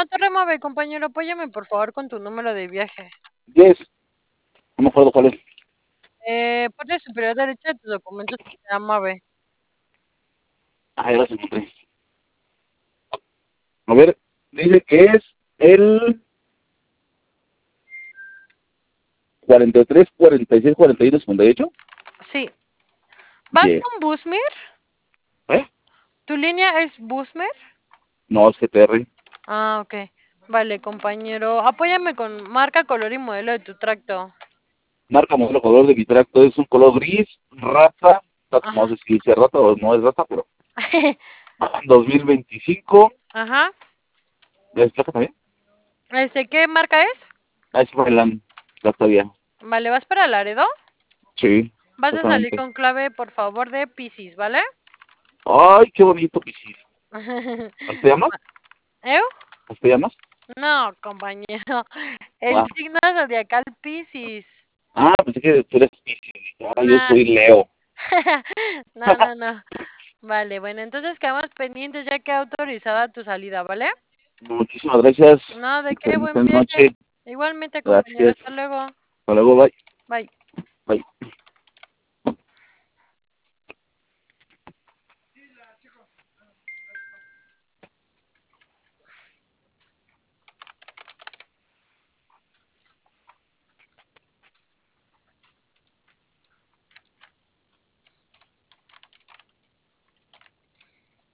No te remueve, compañero. Apóyame, por favor, con tu número de viaje. 10. No me acuerdo cuál es. Parte superior derecha de tus documentos te mueve. Ah, ya las encontré. A ver, dice que es el 43, 46, 41, 58. Sí. ¿Vas Yes. con Busmir? ¿Eh? ¿Tu línea es Busmir? No, es GTR. Ah, ok. Vale, compañero. Apóyame con marca, color y modelo de tu tracto. Marca, modelo, color de mi tracto es un color gris, raza. No Ajá. sé si dice rata o no es rata, pero 2025. Ajá. ¿Es placa también? ¿Qué marca es? Ah, es Frontline. Ya todavía. Vale, ¿vas para Laredo? Sí, Vas a salir exactamente. con clave, por favor, de Piscis, ¿vale? Ay, qué bonito Piscis. ¿Cómo te llamas? ¿Eh? ¿Cómo te llamas? No, compañero. El Ah, signo zodiacal Piscis. pensé que tú eres Piscis. Ah, yo Nah. soy Leo. No, no, no. Vale, bueno, entonces quedamos pendientes ya que ha autorizada tu salida, ¿vale? Muchísimas gracias. No, de qué, buen Excelente viaje. noche. Igualmente, compañero, Gracias. hasta luego. Hasta luego, bye. Bye. Bye.